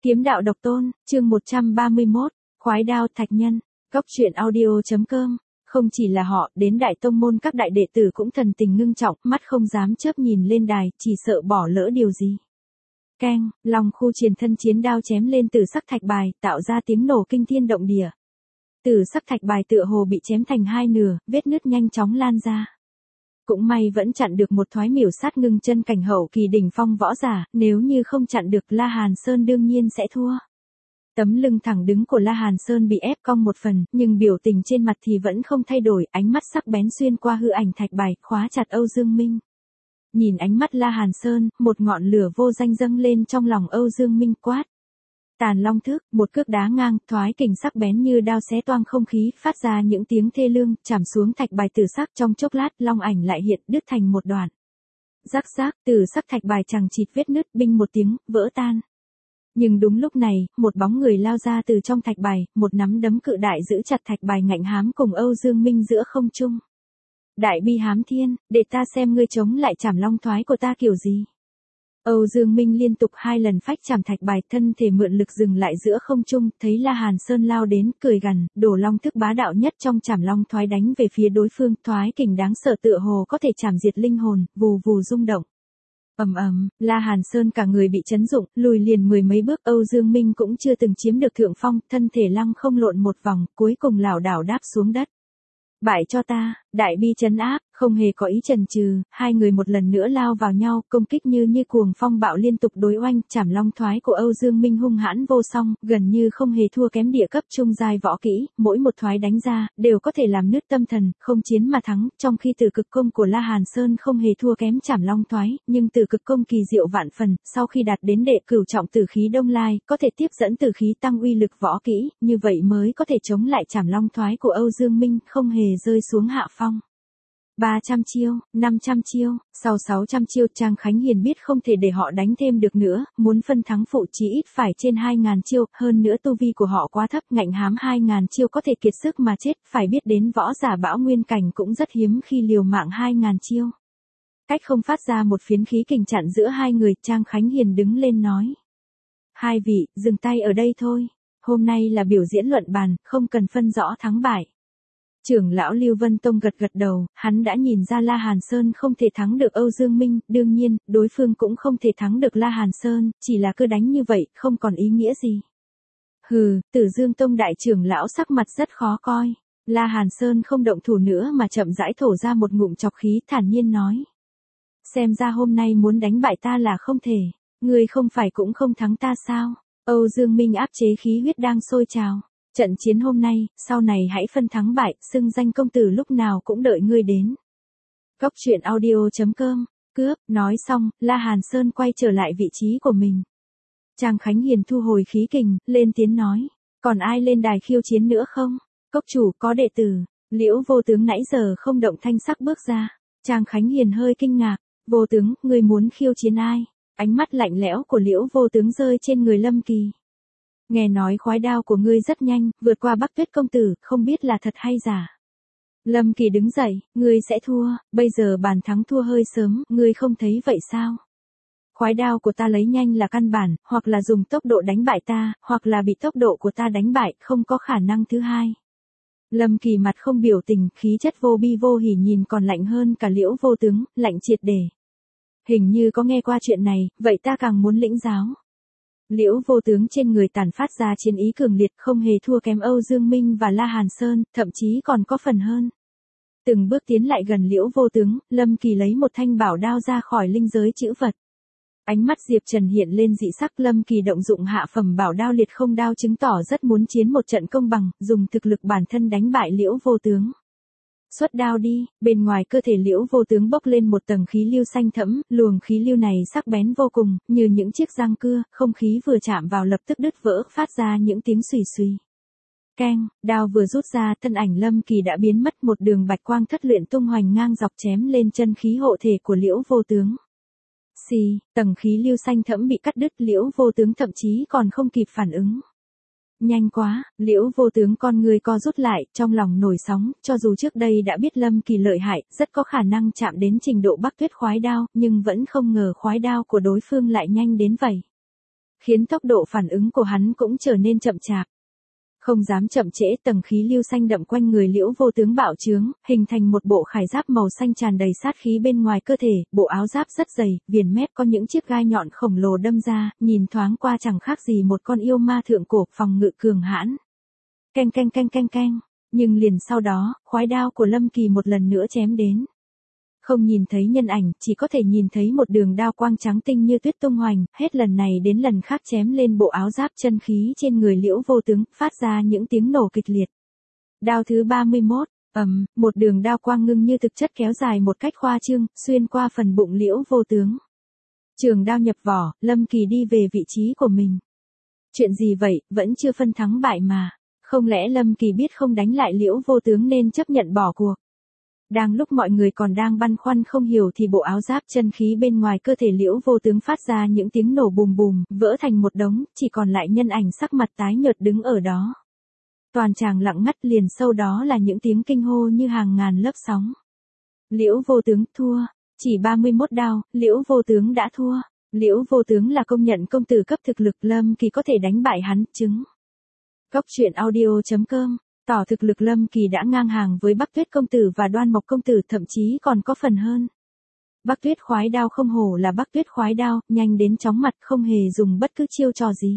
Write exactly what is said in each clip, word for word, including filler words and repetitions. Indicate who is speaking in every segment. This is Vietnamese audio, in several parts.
Speaker 1: Kiếm đạo độc tôn, chương một trăm ba mươi mốt, khoái đao thạch nhân, góc truyện audio.com. Không chỉ là họ, đến đại tông môn các đại đệ tử cũng thần tình ngưng trọng, mắt không dám chớp nhìn lên đài, chỉ sợ bỏ lỡ điều gì. Keng, lòng khu truyền thân chiến đao chém lên tử sắc thạch bài, tạo ra tiếng nổ kinh thiên động địa. Tử sắc thạch bài tựa hồ bị chém thành hai nửa, vết nứt nhanh chóng lan ra. Cũng may vẫn chặn được một thoái miểu sát ngưng chân cảnh hậu kỳ đỉnh phong võ giả, nếu như không chặn được La Hàn Sơn đương nhiên sẽ thua. Tấm lưng thẳng đứng của La Hàn Sơn bị ép cong một phần, nhưng biểu tình trên mặt thì vẫn không thay đổi, ánh mắt sắc bén xuyên qua hư ảnh thạch bài, khóa chặt Âu Dương Minh. Nhìn ánh mắt La Hàn Sơn, một ngọn lửa vô danh dâng lên trong lòng Âu Dương Minh quát. Tàn long thức, một cước đá ngang, thoái kình sắc bén như đao xé toang không khí, phát ra những tiếng thê lương, chạm xuống thạch bài tử sắc, trong chốc lát, long ảnh lại hiện, đứt thành một đoạn. Rắc rác, tử sắc thạch bài chằng chịt vết nứt, binh một tiếng, vỡ tan. Nhưng đúng lúc này, một bóng người lao ra từ trong thạch bài, một nắm đấm cự đại giữ chặt thạch bài ngạnh hám cùng Âu Dương Minh giữa không trung. Đại bi hám thiên, để ta xem ngươi chống lại chảm long thoái của ta kiểu gì. Âu Dương Minh liên tục hai lần phách chảm thạch bài, thân thể mượn lực dừng lại giữa không trung, thấy La Hàn Sơn lao đến, cười gằn, đổ long thức bá đạo nhất trong chảm long thoái đánh về phía đối phương, thoái kình đáng sợ tựa hồ có thể chảm diệt linh hồn, vù vù rung động. Ầm ầm, La Hàn Sơn cả người bị chấn dụng, lùi liền mười mấy bước, Âu Dương Minh cũng chưa từng chiếm được thượng phong, thân thể lăng không lộn một vòng, cuối cùng lảo đảo đáp xuống đất. Bại cho ta, đại bi trấn áp, không hề có ý chần chừ, hai người một lần nữa lao vào nhau, công kích như như cuồng phong bạo liên tục đối oanh, chảm long thoái của Âu Dương Minh hung hãn vô song, gần như không hề thua kém địa cấp trung giai võ kỹ, mỗi một thoái đánh ra, đều có thể làm nứt tâm thần, không chiến mà thắng, trong khi tử cực công của La Hàn Sơn không hề thua kém chảm long thoái, nhưng tử cực công kỳ diệu vạn phần, sau khi đạt đến đệ cửu trọng tử khí đông lai, có thể tiếp dẫn tử khí tăng uy lực võ kỹ, như vậy mới có thể chống lại chảm long thoái của Âu Dương Minh, không hề rơi xuống hạ phong. ba trăm chiêu, năm trăm chiêu, sau sáu trăm chiêu, Trang Khánh Hiền biết không thể để họ đánh thêm được nữa, muốn phân thắng phụ chí ít phải trên hai ngàn chiêu, hơn nữa tu vi của họ quá thấp, ngạnh hám hai ngàn chiêu có thể kiệt sức mà chết, phải biết đến võ giả bão nguyên cảnh cũng rất hiếm khi liều mạng hai ngàn chiêu. Cách không phát ra một phiến khí kình chặn giữa hai người, Trang Khánh Hiền đứng lên nói. Hai vị, dừng tay ở đây thôi, hôm nay là biểu diễn luận bàn, không cần phân rõ thắng bại. Trưởng lão Lưu Vân Tông gật gật đầu, hắn đã nhìn ra La Hàn Sơn không thể thắng được Âu Dương Minh, đương nhiên, đối phương cũng không thể thắng được La Hàn Sơn, chỉ là cứ đánh như vậy, không còn ý nghĩa gì. Hừ, Tử Dương Tông đại trưởng lão sắc mặt rất khó coi. La Hàn Sơn không động thủ nữa mà chậm rãi thổ ra một ngụm chọc khí, thản nhiên nói. Xem ra hôm nay muốn đánh bại ta là không thể, ngươi không phải cũng không thắng ta sao? Âu Dương Minh áp chế khí huyết đang sôi trào. Trận chiến hôm nay, sau này hãy phân thắng bại, xưng danh công tử lúc nào cũng đợi ngươi đến. Góc truyện audio.com, cướp, nói xong, La Hàn Sơn quay trở lại vị trí của mình. Trang Khánh Hiền thu hồi khí kình, lên tiếng nói, còn ai lên đài khiêu chiến nữa không? Cốc chủ có đệ tử, Liễu Vô Tướng nãy giờ không động thanh sắc bước ra. Trang Khánh Hiền hơi kinh ngạc, Vô Tướng, ngươi muốn khiêu chiến ai? Ánh mắt lạnh lẽo của Liễu Vô Tướng rơi trên người Lâm Kỳ. Nghe nói khoái đao của ngươi rất nhanh, vượt qua Bắc Tuyết công tử, không biết là thật hay giả. Lâm Kỳ đứng dậy, ngươi sẽ thua, bây giờ bàn thắng thua hơi sớm, ngươi không thấy vậy sao? Khoái đao của ta lấy nhanh là căn bản, hoặc là dùng tốc độ đánh bại ta, hoặc là bị tốc độ của ta đánh bại, không có khả năng thứ hai. Lâm Kỳ mặt không biểu tình, khí chất vô bi vô hỉ nhìn còn lạnh hơn cả Liễu Vô Tướng, lạnh triệt để. Hình như có nghe qua chuyện này, vậy ta càng muốn lĩnh giáo. Liễu Vô Tướng trên người tản phát ra chiến ý cường liệt, không hề thua kém Âu Dương Minh và La Hàn Sơn, thậm chí còn có phần hơn. Từng bước tiến lại gần Liễu Vô Tướng, Lâm Kỳ lấy một thanh bảo đao ra khỏi linh giới chữ vật. Ánh mắt Diệp Trần hiện lên dị sắc, Lâm Kỳ động dụng hạ phẩm bảo đao liệt không đao chứng tỏ rất muốn chiến một trận công bằng, dùng thực lực bản thân đánh bại Liễu Vô Tướng. Xuất đao đi, bên ngoài cơ thể Liễu Vô Tướng bốc lên một tầng khí lưu xanh thẫm, luồng khí lưu này sắc bén vô cùng, như những chiếc răng cưa, không khí vừa chạm vào lập tức đứt vỡ, phát ra những tiếng xùy xùy. Keng, đao vừa rút ra, thân ảnh Lâm Kỳ đã biến mất, một đường bạch quang thất luyện tung hoành ngang dọc chém lên chân khí hộ thể của Liễu Vô Tướng. Xì, tầng khí lưu xanh thẫm bị cắt đứt, Liễu Vô Tướng thậm chí còn không kịp phản ứng. Nhanh quá, Liễu Vô Tướng con người co rút lại, trong lòng nổi sóng, cho dù trước đây đã biết Lâm Kỳ lợi hại, rất có khả năng chạm đến trình độ Bắc Tuyết khoái đao, nhưng vẫn không ngờ khoái đao của đối phương lại nhanh đến vậy. khiến tốc độ phản ứng của hắn cũng trở nên chậm chạp. Không dám chậm trễ, tầng khí lưu xanh đậm quanh người Liễu Vô Tướng bạo trướng, hình thành một bộ khải giáp màu xanh tràn đầy sát khí bên ngoài cơ thể, bộ áo giáp rất dày, viền mép có những chiếc gai nhọn khổng lồ đâm ra, nhìn thoáng qua chẳng khác gì một con yêu ma thượng cổ, phòng ngự cường hãn. Canh canh canh canh canh, nhưng liền sau đó, khoái đao của Lâm Kỳ một lần nữa chém đến. Không nhìn thấy nhân ảnh, chỉ có thể nhìn thấy một đường đao quang trắng tinh như tuyết tung hoành, hết lần này đến lần khác chém lên bộ áo giáp chân khí trên người Liễu Vô Tướng, phát ra những tiếng nổ kịch liệt. Đao thứ ba mươi mốt, ầm, một đường đao quang ngưng như thực chất kéo dài một cách khoa trương, xuyên qua phần bụng Liễu Vô Tướng. Trường đao nhập vỏ, Lâm Kỳ đi về vị trí của mình. Chuyện gì vậy, vẫn chưa phân thắng bại mà. Không lẽ Lâm Kỳ biết không đánh lại Liễu Vô Tướng nên chấp nhận bỏ cuộc? Đang lúc mọi người còn đang băn khoăn không hiểu thì bộ áo giáp chân khí bên ngoài cơ thể Liễu Vô Tướng phát ra những tiếng nổ bùm bùm, vỡ thành một đống, chỉ còn lại nhân ảnh sắc mặt tái nhợt đứng ở đó. Toàn tràng lặng ngắt, liền sau đó là những tiếng kinh hô như hàng ngàn lớp sóng. Liễu Vô Tướng thua, chỉ ba mươi mốt đao, Liễu Vô Tướng đã thua. Liễu Vô Tướng là công nhận công tử cấp thực lực, Lâm Kỳ có thể đánh bại hắn, chứng. Cốc truyện audio chấm com tỏ thực lực Lâm Kỳ đã ngang hàng với Bắc Tuyết công tử và Đoan Mộc công tử, thậm chí còn có phần hơn. Bắc Tuyết khoái đao không hổ là Bắc Tuyết khoái đao, nhanh đến chóng mặt, không hề dùng bất cứ chiêu trò gì.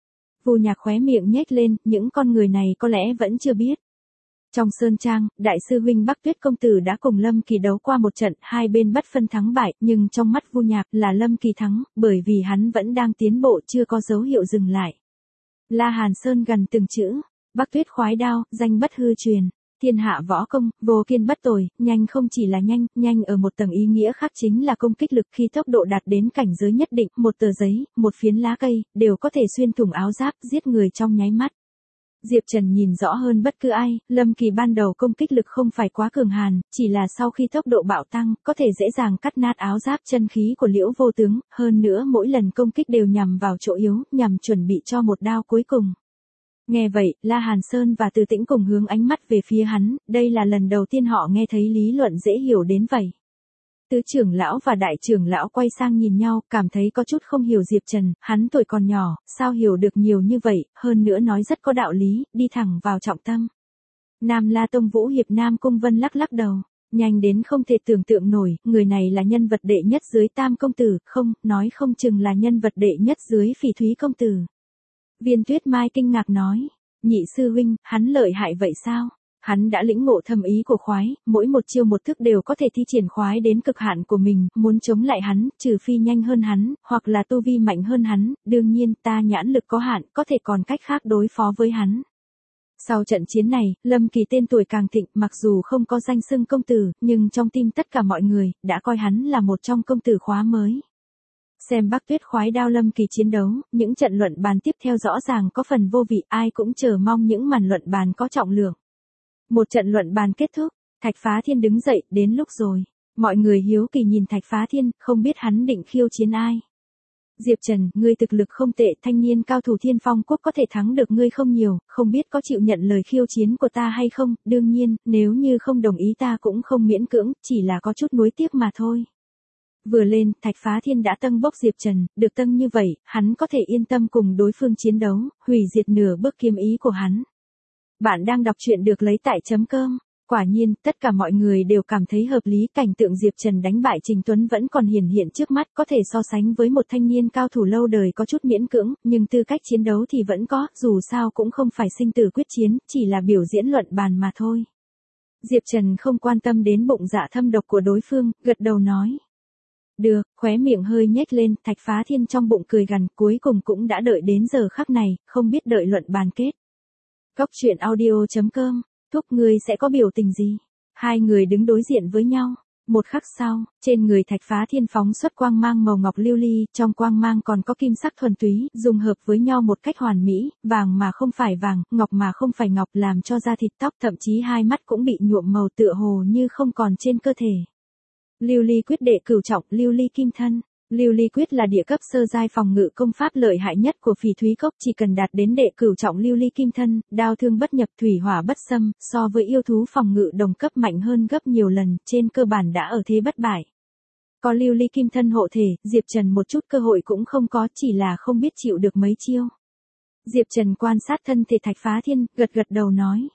Speaker 1: Vu Nhạc khóe miệng nhếch lên, những con người này có lẽ vẫn chưa biết. Trong sơn trang, đại sư huynh Bắc Tuyết công tử đã cùng Lâm Kỳ đấu qua một trận, hai bên bất phân thắng bại, nhưng trong mắt Vu Nhạc là Lâm Kỳ thắng, bởi vì hắn vẫn đang tiến bộ, chưa có dấu hiệu dừng lại. La Hàn Sơn gần từng chữ. Bắc Tuyết khoái đao, danh bất hư truyền, thiên hạ võ công, vô kiên bất tồi, nhanh không chỉ là nhanh, nhanh ở một tầng ý nghĩa khác chính là công kích lực, khi tốc độ đạt đến cảnh giới nhất định, một tờ giấy, một phiến lá cây, đều có thể xuyên thủng áo giáp, giết người trong nháy mắt. Diệp Trần nhìn rõ hơn bất cứ ai, Lâm Kỳ ban đầu công kích lực không phải quá cường hàn, chỉ là sau khi tốc độ bạo tăng, có thể dễ dàng cắt nát áo giáp chân khí của Liễu Vô Tướng, hơn nữa mỗi lần công kích đều nhằm vào chỗ yếu, nhằm chuẩn bị cho một đao cuối cùng. Nghe vậy, La Hàn Sơn và Từ Tĩnh cùng hướng ánh mắt về phía hắn, đây là lần đầu tiên họ nghe thấy lý luận dễ hiểu đến vậy. Tứ trưởng lão và đại trưởng lão quay sang nhìn nhau, cảm thấy có chút không hiểu Diệp Trần, hắn tuổi còn nhỏ, sao hiểu được nhiều như vậy, hơn nữa nói rất có đạo lý, đi thẳng vào trọng tâm. Nam La Tông Vũ Hiệp Nam Cung Vân lắc lắc đầu, nhanh đến không thể tưởng tượng nổi, người này là nhân vật đệ nhất dưới Tam công tử, không, nói không chừng là nhân vật đệ nhất dưới Phỉ Thúy công tử. Viên Tuyết Mai kinh ngạc nói, nhị sư huynh, hắn lợi hại vậy sao? Hắn đã lĩnh ngộ thâm ý của khoái, mỗi một chiêu một thức đều có thể thi triển khoái đến cực hạn của mình, muốn chống lại hắn, trừ phi nhanh hơn hắn, hoặc là tu vi mạnh hơn hắn, đương nhiên ta nhãn lực có hạn, có thể còn cách khác đối phó với hắn. Sau trận chiến này, Lâm Kỳ tên tuổi càng thịnh, mặc dù không có danh xưng công tử, nhưng trong tim tất cả mọi người, đã coi hắn là một trong công tử khóa mới. Xem Bắc Tuyết khoái đao Lâm Kỳ chiến đấu, những trận luận bàn tiếp theo rõ ràng có phần vô vị, ai cũng chờ mong những màn luận bàn có trọng lượng. Một trận luận bàn kết thúc, Thạch Phá Thiên đứng dậy, đến lúc rồi. Mọi người hiếu kỳ nhìn Thạch Phá Thiên, không biết hắn định khiêu chiến ai. Diệp Trần, ngươi thực lực không tệ, thanh niên cao thủ Thiên Phong Quốc có thể thắng được ngươi không nhiều, không biết có chịu nhận lời khiêu chiến của ta hay không, đương nhiên, nếu như không đồng ý ta cũng không miễn cưỡng, chỉ là có chút nuối tiếc mà thôi. Vừa lên, Thạch Phá Thiên đã tâng bốc Diệp Trần, được tâng như vậy, hắn có thể yên tâm cùng đối phương chiến đấu, hủy diệt nửa bước kiếm ý của hắn. Bạn đang đọc truyện được lấy tại chấm com. Quả nhiên, tất cả mọi người đều cảm thấy hợp lý, cảnh tượng Diệp Trần đánh bại Trình Tuấn vẫn còn hiển hiện trước mắt, có thể so sánh với một thanh niên cao thủ lâu đời có chút miễn cưỡng, nhưng tư cách chiến đấu thì vẫn có, dù sao cũng không phải sinh tử quyết chiến, chỉ là biểu diễn luận bàn mà thôi. Diệp Trần không quan tâm đến bụng dạ thâm độc của đối phương, gật đầu nói. Được, khóe miệng hơi nhếch lên, Thạch Phá Thiên trong bụng cười gằn, cuối cùng cũng đã đợi đến giờ khắc này, không biết đợi luận bàn kết. Cốc truyện audio chấm com, thúc ngươi sẽ có biểu tình gì? Hai người đứng đối diện với nhau. Một khắc sau, trên người Thạch Phá Thiên phóng xuất quang mang màu ngọc lưu ly, trong quang mang còn có kim sắc thuần túy, dùng hợp với nhau một cách hoàn mỹ, vàng mà không phải vàng, ngọc mà không phải ngọc, làm cho da thịt tóc thậm chí hai mắt cũng bị nhuộm màu tựa hồ như không còn trên cơ thể. Lưu ly quyết đệ cửu trọng, lưu ly kim thân. Lưu ly quyết là địa cấp sơ giai phòng ngự công pháp lợi hại nhất của Phỉ Thúy Cốc, chỉ cần đạt đến đệ cửu trọng lưu ly kim thân, đao thương bất nhập, thủy hỏa bất xâm, so với yêu thú phòng ngự đồng cấp mạnh hơn gấp nhiều lần, trên cơ bản đã ở thế bất bại. Có lưu ly kim thân hộ thể, Diệp Trần một chút cơ hội cũng không có, chỉ là không biết chịu được mấy chiêu. Diệp Trần quan sát thân thể Thạch Phá Thiên, gật gật đầu nói.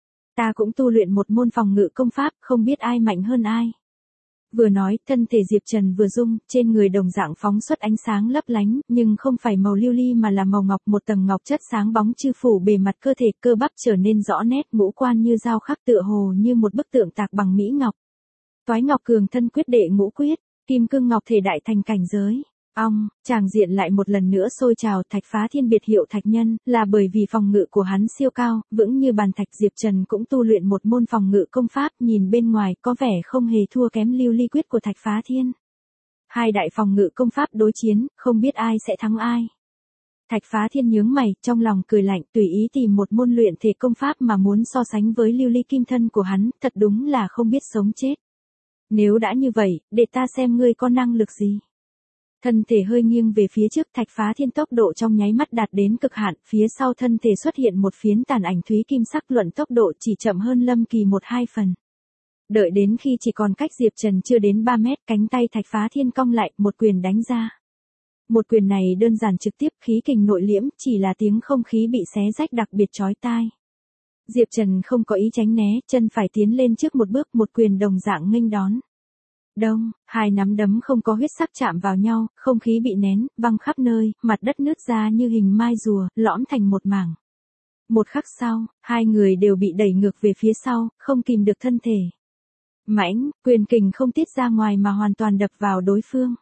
Speaker 1: Ta cũng tu luyện một môn phòng ngự công pháp, không biết ai mạnh hơn ai. Vừa nói, thân thể Diệp Trần vừa rung, trên người đồng dạng phóng xuất ánh sáng lấp lánh, nhưng không phải màu lưu ly mà là màu ngọc, một tầng ngọc chất sáng bóng chư phủ bề mặt cơ thể, cơ bắp trở nên rõ nét, ngũ quan như dao khắc tựa hồ như một bức tượng tạc bằng mỹ ngọc. Toái ngọc cường thân quyết đệ ngũ quyết, kim cương ngọc thể đại thành cảnh giới. Ong, tràng diện lại một lần nữa sôi trào. Thạch Phá Thiên biệt hiệu Thạch Nhân, là bởi vì phòng ngự của hắn siêu cao, vững như bàn thạch. Diệp Trần cũng tu luyện một môn phòng ngự công pháp, nhìn bên ngoài có vẻ không hề thua kém lưu ly quyết của Thạch Phá Thiên. Hai đại phòng ngự công pháp đối chiến, không biết ai sẽ thắng ai. Thạch Phá Thiên nhướng mày, trong lòng cười lạnh, tùy ý tìm một môn luyện thể công pháp mà muốn so sánh với lưu ly kim thân của hắn, thật đúng là không biết sống chết. Nếu đã như vậy, để ta xem ngươi có năng lực gì. Thân thể hơi nghiêng về phía trước, Thạch Phá Thiên tốc độ trong nháy mắt đạt đến cực hạn, phía sau thân thể xuất hiện một phiến tàn ảnh thúy kim sắc, luận tốc độ chỉ chậm hơn Lâm Kỳ một hai phần. Đợi đến khi chỉ còn cách Diệp Trần chưa đến ba mét, cánh tay Thạch Phá Thiên cong lại, một quyền đánh ra. Một quyền này đơn giản trực tiếp, khí kình nội liễm, chỉ là tiếng không khí bị xé rách đặc biệt chói tai. Diệp Trần không có ý tránh né, chân phải tiến lên trước một bước, một quyền đồng dạng nghênh đón. Đông, hai nắm đấm không có huyết sắc chạm vào nhau, không khí bị nén, văng khắp nơi, mặt đất nứt ra như hình mai rùa, lõm thành một mảng. Một khắc sau, hai người đều bị đẩy ngược về phía sau, không kìm được thân thể. Mãnh, quyền kình không tiết ra ngoài mà hoàn toàn đập vào đối phương.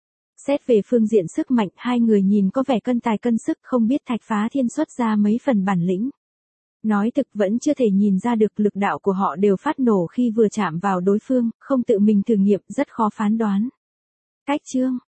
Speaker 1: Xét về phương diện sức mạnh, hai người nhìn có vẻ cân tài cân sức, không biết Thạch Phá Thiên xuất ra mấy phần bản lĩnh. Nói thực vẫn chưa thể nhìn ra được, lực đạo của họ đều phát nổ khi vừa chạm vào đối phương, không tự mình thử nghiệm, rất khó phán đoán. Cách chương,